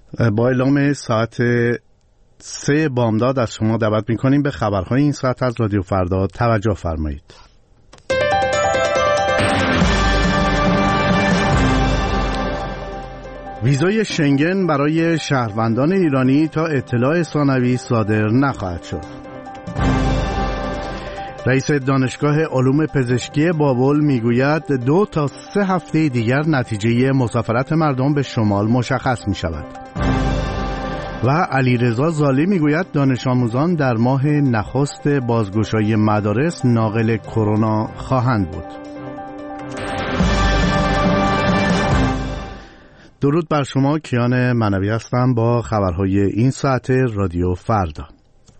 با اعلام ساعت 3 بامداد از شما دعوت می‌کنیم به خبرهای این ساعت از رادیو فردا توجه فرمایید. ویزای شنگن برای شهروندان ایرانی تا اطلاع ثانوی صادر نخواهد شد. رئیس دانشگاه علوم پزشکی بابل میگوید 2 تا 3 هفته دیگر نتیجه مسافرت مردم به شمال مشخص می شود. و علیرضا زالی میگوید دانش آموزان در ماه نخست بازگشایی مدارس ناقل کرونا خواهند بود. درود بر شما، کیان منوی هستم با خبرهای این ساعت رادیو فردا.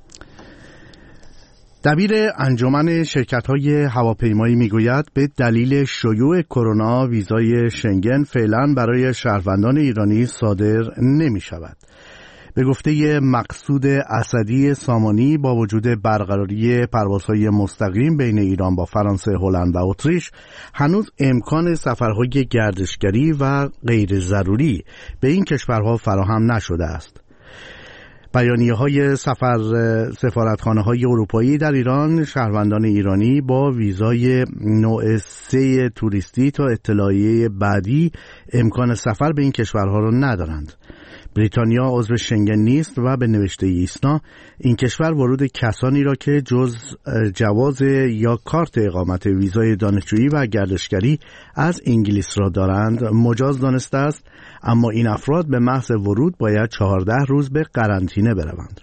دبیر انجمن شرکت‌های هواپیمایی میگوید به دلیل شیوع کرونا ویزای شنگن فعلا برای شهروندان ایرانی صادر نمی شود. به گفته مقصود اسدی سامانی با وجود برقراری پروازهای مستقیم بین ایران با فرانسه، هلند و اتریش هنوز امکان سفرهای گردشگری و غیر ضروری به این کشورها فراهم نشده است. بیانیه‌های سفارتخانه‌های اروپایی در ایران شهروندان ایرانی با ویزای نوع 3 توریستی تا اطلاعیه بعدی امکان سفر به این کشورها را ندارند. بریتانیا عضو شنگن نیست و به نوشته ایسنا این کشور ورود کسانی را که جز جواز یا کارت اقامت ویزای دانشجویی و گردشگری از انگلیس را دارند مجاز دانسته است، اما این افراد به محض ورود باید 14 روز به قرنطینه بروند.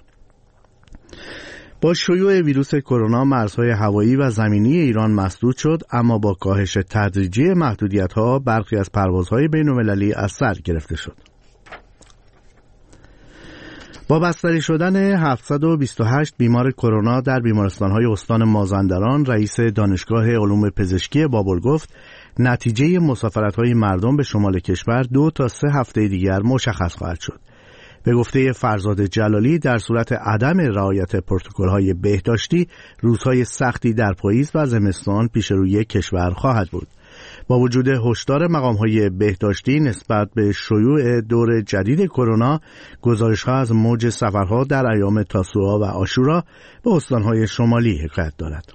با شیوع ویروس کرونا مرزهای هوایی و زمینی ایران مسدود شد، اما با کاهش تدریجی محدودیت‌ها برخی از پروازهای بین‌المللی از سر گرفته شد. با بستری شدن 728 بیمار کرونا در بیمارستان‌های استان مازندران، رئیس دانشگاه علوم پزشکی بابل گفت نتیجه مسافرت‌های مردم به شمال کشور 2 تا 3 هفته دیگر مشخص خواهد شد. به گفته فرزاد جلالی در صورت عدم رعایت پروتکل‌های بهداشتی روزهای سختی در پاییز و زمستان پیش روی کشور خواهد بود. با وجود هشدار مقام‌های بهداشتی نسبت به شیوع دور جدید کرونا، گزارش‌ها از موج سفرها در ایام تاسوعا و عاشورا به استان‌های شمالی حکایت دارد.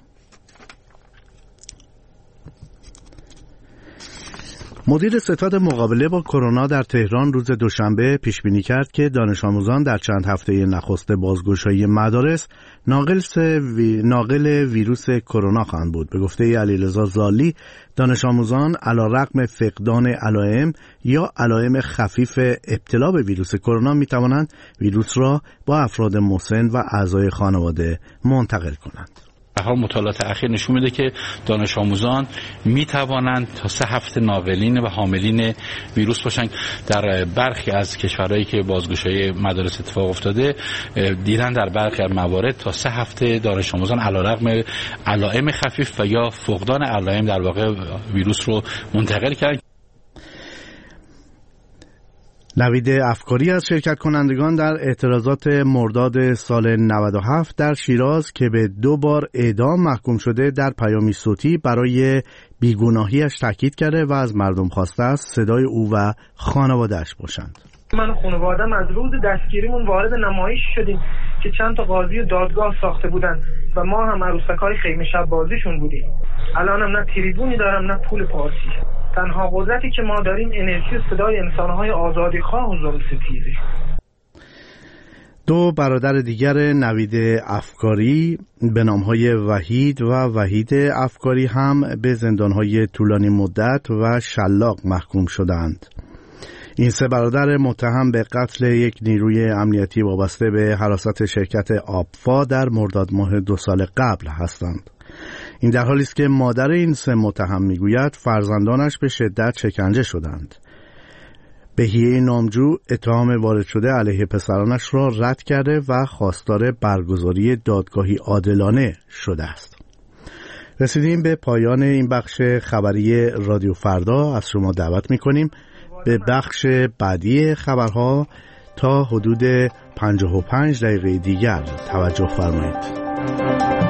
مدیر ستاد مقابله با کرونا در تهران روز دوشنبه پیشبینی کرد که دانش آموزان در چند هفته نخست بازگشایی مدارس ناقل ویروس کرونا خواهند بود. به گفته علیرضا زالی، دانش آموزان علیرغم فقدان علائم یا علائم خفیف ابتلا به ویروس کرونا می توانند ویروس را با افراد مسن و اعضای خانواده منتقل کنند. مطالعات اخیر نشون میده که دانش آموزان می توانند تا 3 هفته ناقلین و حاملین ویروس باشن. در برخی از کشورهایی که بازگشایی مدارس اتفاق افتاده دیدن در برخی از موارد تا 3 هفته دانش آموزان علیرغم علائم خفیف و یا فقدان علائم در واقع ویروس رو منتقل کردن. نوید افکاری از شرکت کنندگان در اعتراضات مرداد سال 97 در شیراز که به 2 بار اعدام محکوم شده در پیامی صوتی برای بیگناهیش تاکید کرده و از مردم خواسته است صدای او و خانواده‌اش باشند. من و خانواده‌ام از روز دستگیریمون وارد نمایش شدیم که چند تا قاضی دادگاه ساخته بودن و ما هم عروسکای خیمه شب بازیشون بودیم. الانم نه تریبونی دارم نه پول پارسی. تنها قدرتی که ما داریم انرژی و صدای انسان‌های آزادیخواه و ظلم‌ستیزی. 2 برادر دیگر نوید افکاری به نام‌های وحید و وحید افکاری هم به زندان‌های طولانی مدت و شلاق محکوم شدند. این 3 برادر متهم به قتل یک نیروی امنیتی وابسته به حراست شرکت آبفا در مرداد ماه 2 سال قبل هستند. این در حالی است که مادر این 3 متهم میگوید فرزندانش به شدت شکنجه شدند. بهیه نامجو اتهام وارد شده علیه پسرانش را رد کرده و خواستار برگزاری دادگاهی عادلانه شده است. رسیدیم به پایان این بخش خبری رادیو فردا. از شما دعوت می‌کنیم به بخش بعدی خبرها تا حدود 55 دقیقه دیگر توجه فرمایید.